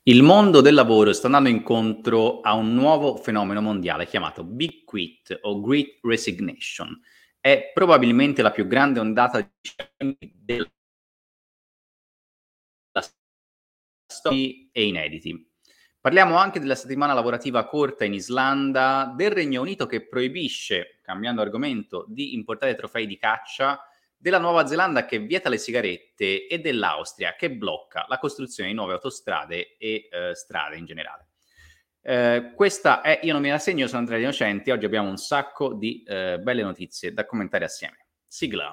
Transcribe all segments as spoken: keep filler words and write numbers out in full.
Il mondo del lavoro sta andando incontro a un nuovo fenomeno mondiale chiamato Big Quit o Great Resignation. È probabilmente la più grande ondata di della storia e inediti. Parliamo anche della settimana lavorativa corta in Islanda, del Regno Unito che proibisce, cambiando argomento, di importare trofei di caccia, della Nuova Zelanda che vieta le sigarette e dell'Austria che blocca la costruzione di nuove autostrade e eh, strade in generale. Eh, questa è Io non mi rassegno, sono Andrea Innocenti. Oggi abbiamo un sacco di eh, belle notizie da commentare assieme. Sigla.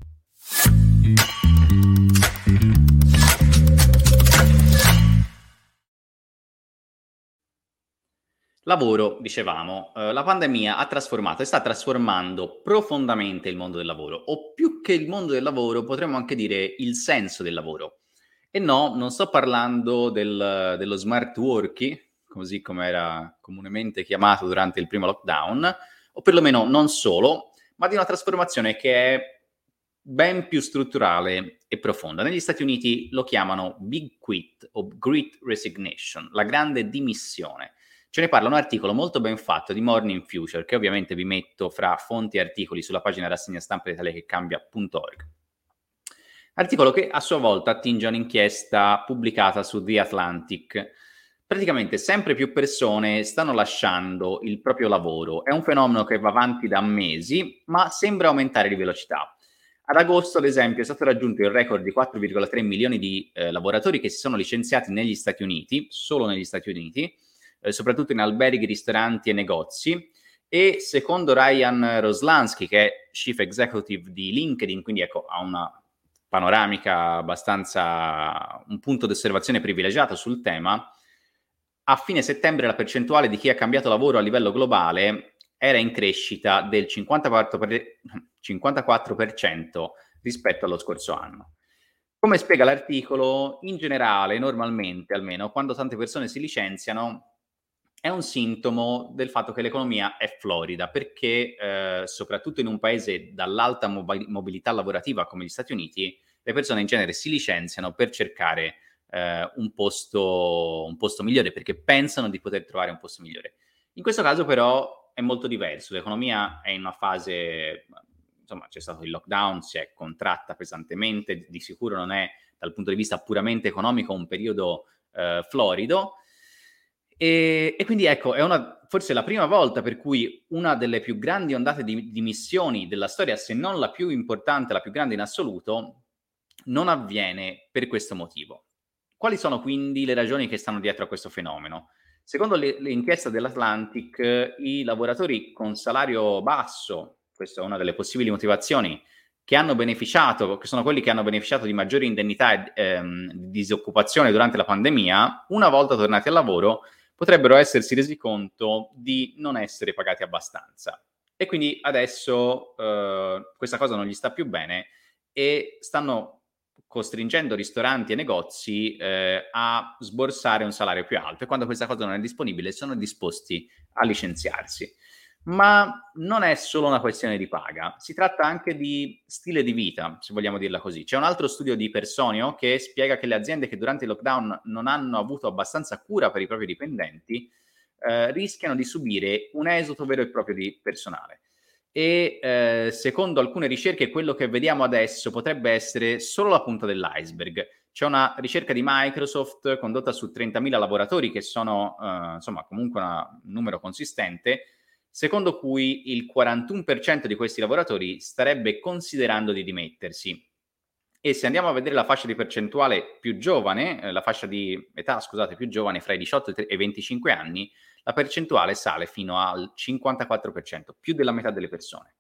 Lavoro, dicevamo, eh, la pandemia ha trasformato e sta trasformando profondamente il mondo del lavoro, o più che il mondo del lavoro potremmo anche dire il senso del lavoro. E no, non sto parlando del, dello smart working, così come era comunemente chiamato durante il primo lockdown, o perlomeno non solo, ma di una trasformazione che è ben più strutturale e profonda. Negli Stati Uniti lo chiamano Big Quit o Great Resignation, la grande dimissione. Ce ne parla un articolo molto ben fatto di Morning Future, che ovviamente vi metto fra fonti e articoli sulla pagina rassegna stampa d'Italia che cambia punto org. Articolo che a sua volta attinge a un'inchiesta pubblicata su The Atlantic. Praticamente sempre più persone stanno lasciando il proprio lavoro. È un fenomeno che va avanti da mesi, ma sembra aumentare di velocità. Ad agosto, ad esempio, è stato raggiunto il record di quattro virgola tre milioni di eh, lavoratori che si sono licenziati negli Stati Uniti, solo negli Stati Uniti, eh, soprattutto in alberghi, ristoranti e negozi. E secondo Ryan Roslansky, che è Chief Executive di LinkedIn, quindi ecco, ha una panoramica abbastanza, un punto di osservazione privilegiato sul tema, a fine settembre la percentuale di chi ha cambiato lavoro a livello globale era in crescita del cinquantaquattro per cento rispetto allo scorso anno. Come spiega l'articolo, in generale, normalmente almeno, quando tante persone si licenziano, è un sintomo del fatto che l'economia è florida, perché eh, soprattutto in un paese dall'alta mob- mobilità lavorativa come gli Stati Uniti, le persone in genere si licenziano per cercare eh, un, posto, un posto migliore, perché pensano di poter trovare un posto migliore. In questo caso però è molto diverso, l'economia è in una fase, insomma c'è stato il lockdown, si è contratta pesantemente, di sicuro non è dal punto di vista puramente economico un periodo eh, florido, e, e quindi ecco, è una, forse la prima volta per cui una delle più grandi ondate di dimissioni della storia, se non la più importante, la più grande in assoluto, non avviene per questo motivo. Quali sono quindi le ragioni che stanno dietro a questo fenomeno? Secondo le, l'inchiesta dell'Atlantic, i lavoratori con salario basso, questa è una delle possibili motivazioni, che hanno beneficiato, che sono quelli che hanno beneficiato di maggiori indennità e ehm, di disoccupazione durante la pandemia, una volta tornati al lavoro, potrebbero essersi resi conto di non essere pagati abbastanza. E quindi adesso eh, questa cosa non gli sta più bene e stanno costringendo ristoranti e negozi eh, a sborsare un salario più alto, e quando questa cosa non è disponibile sono disposti a licenziarsi. Ma non è solo una questione di paga, si tratta anche di stile di vita, se vogliamo dirla così. C'è un altro studio di Personio che spiega che le aziende che durante il lockdown non hanno avuto abbastanza cura per i propri dipendenti eh, rischiano di subire un esodo vero e proprio di personale. E eh, secondo alcune ricerche quello che vediamo adesso potrebbe essere solo la punta dell'iceberg. C'è una ricerca di Microsoft condotta su trentamila lavoratori, che sono eh, insomma comunque una, un numero consistente, secondo cui il quarantuno per cento di questi lavoratori starebbe considerando di dimettersi. E se andiamo a vedere la fascia di percentuale più giovane, eh, la fascia di età, scusate, più giovane, fra i diciotto e i venticinque anni, la percentuale sale fino al cinquantaquattro per cento, più della metà delle persone.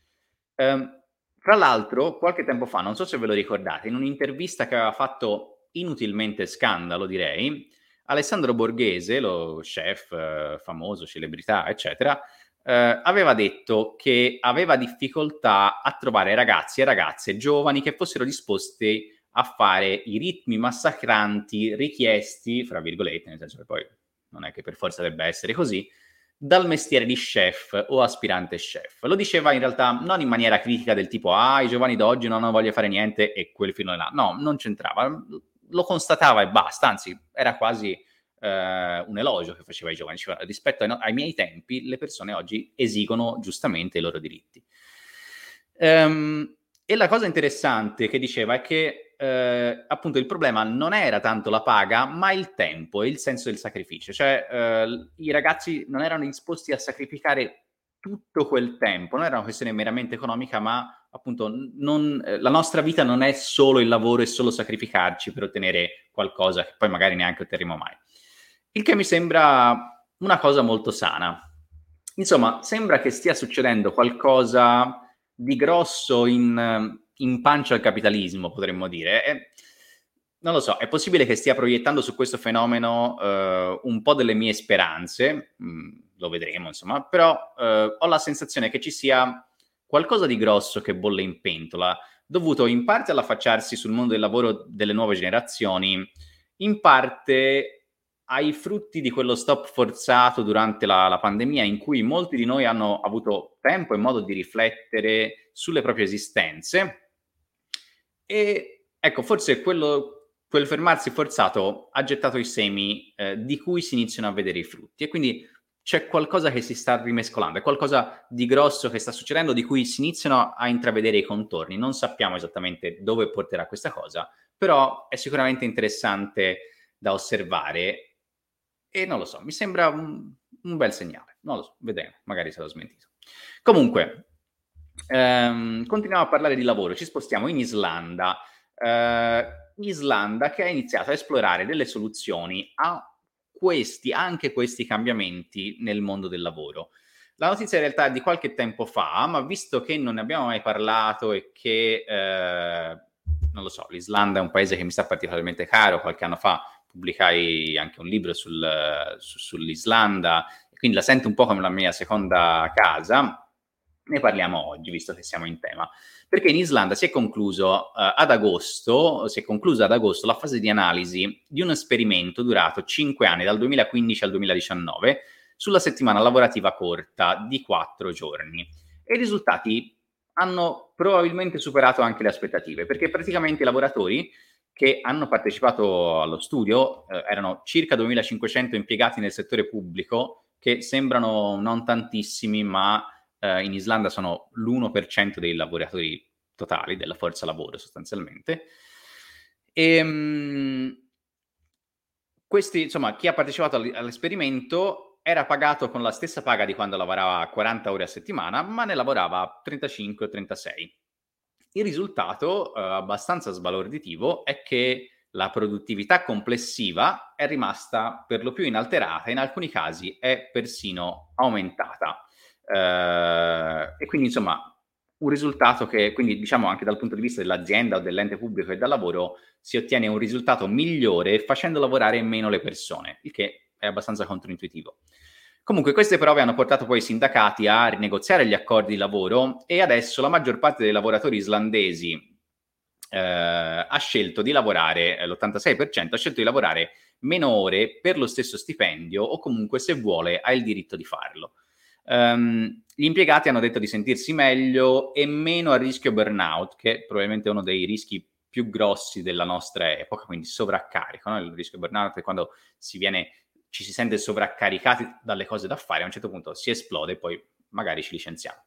Ehm, tra l'altro, qualche tempo fa, non so se ve lo ricordate, in un'intervista che aveva fatto inutilmente scandalo, direi, Alessandro Borghese, lo chef eh, famoso, celebrità, eccetera, eh, aveva detto che aveva difficoltà a trovare ragazzi e ragazze giovani che fossero disposti a fare i ritmi massacranti richiesti, fra virgolette, nel senso che poi non è che per forza debba essere così, dal mestiere di chef o aspirante chef. Lo diceva in realtà non in maniera critica del tipo ah, i giovani d'oggi non hanno voglia di fare niente e quel filo là. No, non c'entrava. Lo constatava e basta, anzi era quasi eh, un elogio che faceva ai giovani, diceva, rispetto ai, no- ai miei tempi le persone oggi esigono giustamente i loro diritti. Ehm, e la cosa interessante che diceva è che eh, appunto il problema non era tanto la paga, ma il tempo e il senso del sacrificio. Cioè eh, i ragazzi non erano disposti a sacrificare tutto quel tempo, non era una questione meramente economica, ma appunto non, eh, la nostra vita non è solo il lavoro e solo sacrificarci per ottenere qualcosa che poi magari neanche otterremo mai. Il che mi sembra una cosa molto sana. Insomma, sembra che stia succedendo qualcosa di grosso in, in pancia al capitalismo, potremmo dire. E, non lo so, è possibile che stia proiettando su questo fenomeno eh, un po' delle mie speranze, mh, lo vedremo, insomma, però eh, ho la sensazione che ci sia qualcosa di grosso che bolle in pentola, dovuto in parte all'affacciarsi sul mondo del lavoro delle nuove generazioni, in parte ai frutti di quello stop forzato durante la, la pandemia, in cui molti di noi hanno avuto tempo e modo di riflettere sulle proprie esistenze. E ecco, forse quello, quel fermarsi forzato ha gettato i semi eh, di cui si iniziano a vedere i frutti. E quindi c'è qualcosa che si sta rimescolando, è qualcosa di grosso che sta succedendo, di cui si iniziano a intravedere i contorni. Non sappiamo esattamente dove porterà questa cosa, però è sicuramente interessante da osservare e non lo so, mi sembra un, un bel segnale. Non lo so, vedremo, magari sarò smentito. Comunque, ehm, continuiamo a parlare di lavoro, ci spostiamo in Islanda. Eh, Islanda che ha iniziato a esplorare delle soluzioni a questi, anche questi cambiamenti nel mondo del lavoro. La notizia in realtà è di qualche tempo fa, ma visto che non ne abbiamo mai parlato e che, eh, non lo so, l'Islanda è un paese che mi sta particolarmente caro, qualche anno fa pubblicai anche un libro sul, su, sull'Islanda, e quindi la sento un po' come la mia seconda casa. Ne parliamo oggi, visto che siamo in tema. Perché in Islanda si è concluso eh, ad agosto, si è conclusa ad agosto la fase di analisi di un esperimento durato cinque anni, dal duemilaquindici al duemiladiciannove, sulla settimana lavorativa corta di quattro giorni. E i risultati hanno probabilmente superato anche le aspettative, perché praticamente i lavoratori che hanno partecipato allo studio eh, erano circa duemilacinquecento impiegati nel settore pubblico, che sembrano non tantissimi, ma eh, in Islanda sono l'uno per cento dei lavoratori totali, della forza lavoro sostanzialmente. E, mh, questi, insomma, chi ha partecipato all'esperimento era pagato con la stessa paga di quando lavorava quaranta ore a settimana, ma ne lavorava trentacinque o trentasei. Il risultato, eh, abbastanza sbalorditivo, è che la produttività complessiva è rimasta per lo più inalterata, in alcuni casi è persino aumentata. Eh, e quindi, insomma, un risultato che, quindi, diciamo, anche dal punto di vista dell'azienda o dell'ente pubblico e del lavoro, si ottiene un risultato migliore facendo lavorare meno le persone, il che è abbastanza controintuitivo. Comunque queste prove hanno portato poi i sindacati a rinegoziare gli accordi di lavoro e adesso la maggior parte dei lavoratori islandesi eh, ha scelto di lavorare, eh, l'ottantasei per cento ha scelto di lavorare meno ore per lo stesso stipendio o comunque se vuole ha il diritto di farlo. Um, gli impiegati hanno detto di sentirsi meglio e meno a rischio burnout, che probabilmente è uno dei rischi più grossi della nostra epoca, quindi sovraccarico, no? Il rischio burnout è quando si viene, ci si sente sovraccaricati dalle cose da fare, a un certo punto si esplode e poi magari ci licenziamo.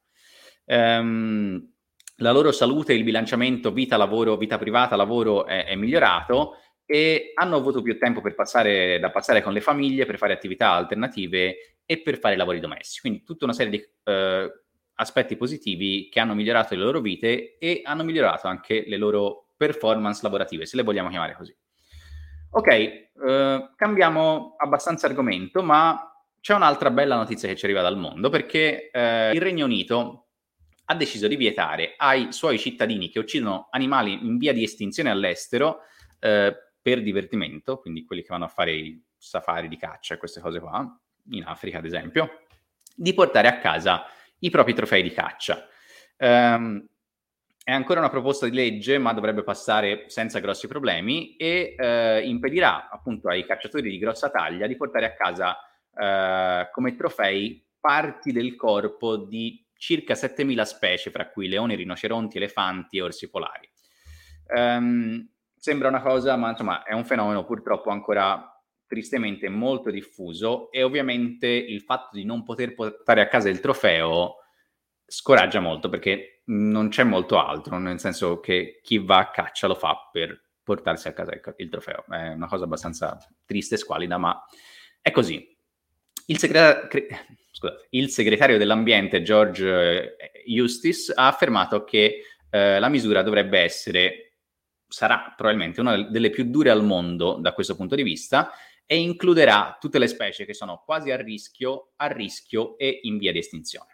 Um, la loro salute, il bilanciamento vita-lavoro, vita privata-lavoro è, è migliorato e hanno avuto più tempo per passare, da passare con le famiglie, per fare attività alternative e per fare i lavori domestici. Quindi tutta una serie di eh, aspetti positivi che hanno migliorato le loro vite e hanno migliorato anche le loro performance lavorative, se le vogliamo chiamare così. Ok, eh, cambiamo abbastanza argomento, ma c'è un'altra bella notizia che ci arriva dal mondo, perché eh, il Regno Unito ha deciso di vietare ai suoi cittadini che uccidono animali in via di estinzione all'estero eh, per divertimento, quindi quelli che vanno a fare i safari di caccia e queste cose qua, in Africa ad esempio, di portare a casa i propri trofei di caccia. Um, è ancora una proposta di legge, ma dovrebbe passare senza grossi problemi e eh, impedirà appunto ai cacciatori di grossa taglia di portare a casa eh, come trofei parti del corpo di circa settemila specie, fra cui leoni, rinoceronti, elefanti e orsi polari. Um, sembra una cosa, ma insomma è un fenomeno purtroppo ancora tristemente molto diffuso e ovviamente il fatto di non poter portare a casa il trofeo scoraggia molto perché non c'è molto altro, nel senso che chi va a caccia lo fa per portarsi a casa il, il trofeo. È una cosa abbastanza triste e squalida, ma è così. Il, segre- Scusate, il segretario dell'ambiente George Eustice ha affermato che eh, la misura dovrebbe essere, sarà probabilmente una delle più dure al mondo da questo punto di vista e includerà tutte le specie che sono quasi a rischio, a rischio e in via di estinzione.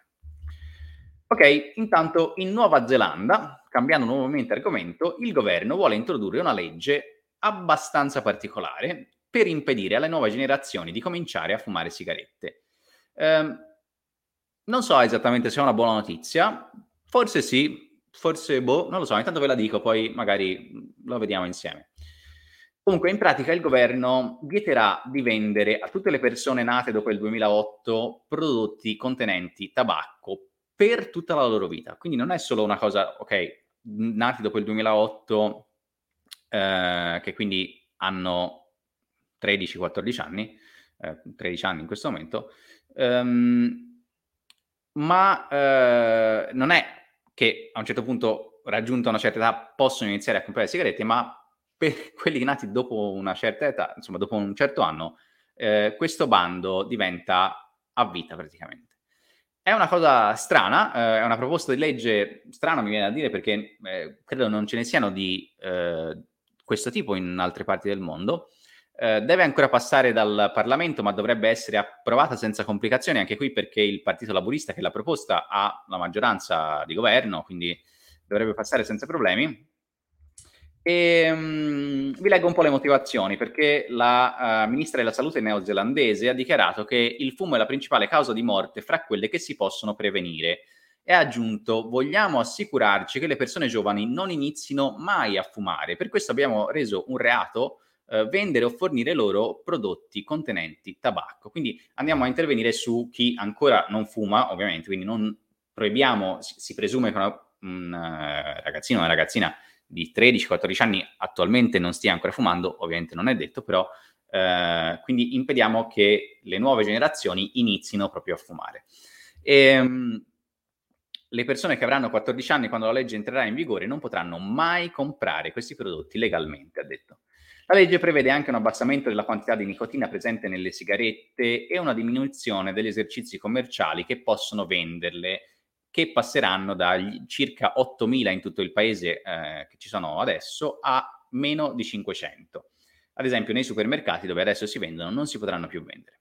Ok, intanto in Nuova Zelanda, cambiando nuovamente argomento, il governo vuole introdurre una legge abbastanza particolare per impedire alle nuove generazioni di cominciare a fumare sigarette. Eh, non so esattamente se è una buona notizia, forse sì, forse boh, non lo so, intanto ve la dico, poi magari lo vediamo insieme. Comunque, in pratica il governo vieterà di vendere a tutte le persone nate dopo il duemilaotto prodotti contenenti tabacco per tutta la loro vita. Quindi non è solo una cosa, ok, nati dopo il duemilaotto, eh, che quindi hanno tredici quattordici anni, eh, tredici anni in questo momento, ehm, ma eh, non è che a un certo punto, raggiunta una certa età, possono iniziare a comprare sigarette, ma per quelli nati dopo una certa età, insomma dopo un certo anno, eh, questo bando diventa a vita praticamente. È una cosa strana, eh, è una proposta di legge strana, mi viene da dire, perché eh, credo non ce ne siano di eh, questo tipo in altre parti del mondo. Eh, deve ancora passare dal Parlamento, ma dovrebbe essere approvata senza complicazioni, anche qui perché il Partito Laburista che l'ha proposta ha la maggioranza di governo, quindi dovrebbe passare senza problemi. E, um, vi leggo un po' le motivazioni, perché la uh, ministra della salute neozelandese ha dichiarato che il fumo è la principale causa di morte fra quelle che si possono prevenire e ha aggiunto: vogliamo assicurarci che le persone giovani non inizino mai a fumare, per questo abbiamo reso un reato uh, vendere o fornire loro prodotti contenenti tabacco. Quindi andiamo a intervenire su chi ancora non fuma, ovviamente, quindi non proibiamo, si, si presume che una, un uh, ragazzino o una ragazzina di tredici quattordici anni attualmente non stia ancora fumando, ovviamente non è detto, però eh, quindi impediamo che le nuove generazioni inizino proprio a fumare. E, um, le persone che avranno quattordici anni quando la legge entrerà in vigore non potranno mai comprare questi prodotti legalmente, ha detto. La legge prevede anche un abbassamento della quantità di nicotina presente nelle sigarette e una diminuzione degli esercizi commerciali che possono venderle, che passeranno dagli circa ottomila in tutto il paese eh, che ci sono adesso a meno di cinquecento. Ad esempio nei supermercati dove adesso si vendono non si potranno più vendere.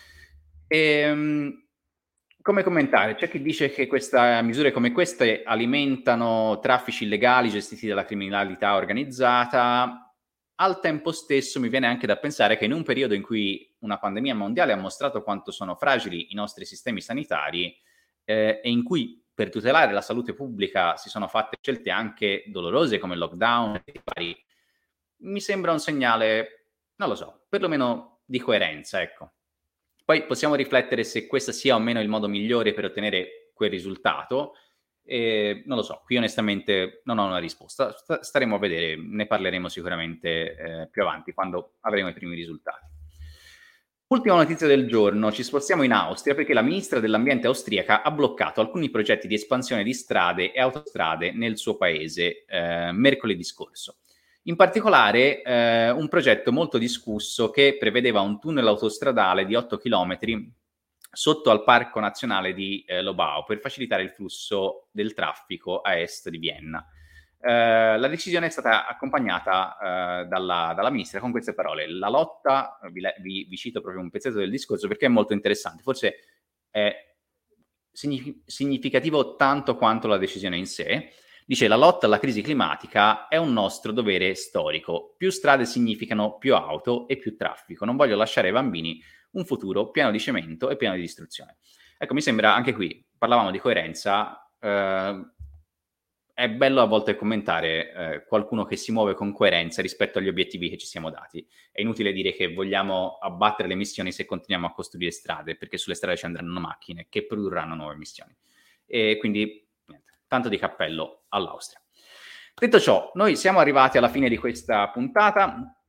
Ehm, come commentare? C'è chi dice che queste misure come queste alimentano traffici illegali gestiti dalla criminalità organizzata. Al tempo stesso mi viene anche da pensare che in un periodo in cui una pandemia mondiale ha mostrato quanto sono fragili i nostri sistemi sanitari, eh, e in cui per tutelare la salute pubblica si sono fatte scelte anche dolorose come il lockdown, mi sembra un segnale, non lo so, perlomeno di coerenza, ecco. Poi possiamo riflettere se questo sia o meno il modo migliore per ottenere quel risultato. E non lo so, qui onestamente non ho una risposta. St- staremo a vedere, ne parleremo sicuramente eh, più avanti, quando avremo i primi risultati. Ultima notizia del giorno, ci spostiamo in Austria perché la ministra dell'ambiente austriaca ha bloccato alcuni progetti di espansione di strade e autostrade nel suo paese eh, mercoledì scorso. In particolare eh, un progetto molto discusso che prevedeva un tunnel autostradale di otto chilometri sotto al Parco Nazionale di eh, Lobau per facilitare il flusso del traffico a est di Vienna. Eh, la decisione è stata accompagnata eh, dalla, dalla ministra con queste parole: la lotta, vi, vi, vi cito proprio un pezzetto del discorso perché è molto interessante, forse è signif- significativo tanto quanto la decisione in sé. Dice: la lotta alla crisi climatica è un nostro dovere storico. Più strade significano più auto e più traffico. Non voglio lasciare ai bambini un futuro pieno di cemento e pieno di distruzione. Ecco, mi sembra anche qui, parlavamo di coerenza, eh, è bello a volte commentare eh, qualcuno che si muove con coerenza rispetto agli obiettivi che ci siamo dati. È inutile dire che vogliamo abbattere le emissioni se continuiamo a costruire strade, perché sulle strade ci andranno macchine che produrranno nuove emissioni. E quindi, niente, tanto di cappello all'Austria. Detto ciò, noi siamo arrivati alla fine di questa puntata.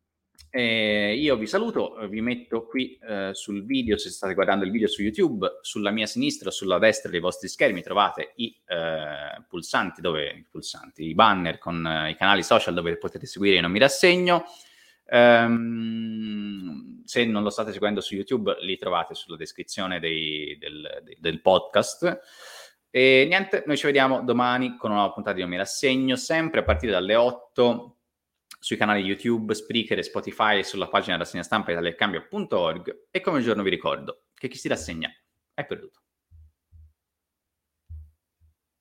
E io vi saluto, vi metto qui eh, sul video, se state guardando il video su YouTube, sulla mia sinistra o sulla destra dei vostri schermi trovate i eh, pulsanti, dove, i pulsanti, i banner con eh, i canali social dove potete seguire Non mi rassegno. Um, se non lo state seguendo su YouTube, li trovate sulla descrizione dei, del, del podcast. E niente, noi ci vediamo domani con una nuova puntata di Non mi rassegno, sempre a partire dalle otto sui canali YouTube, Spreaker e Spotify e sulla pagina rassegna stampa italiacambio punto org. E come il giorno vi ricordo che chi si rassegna è perduto.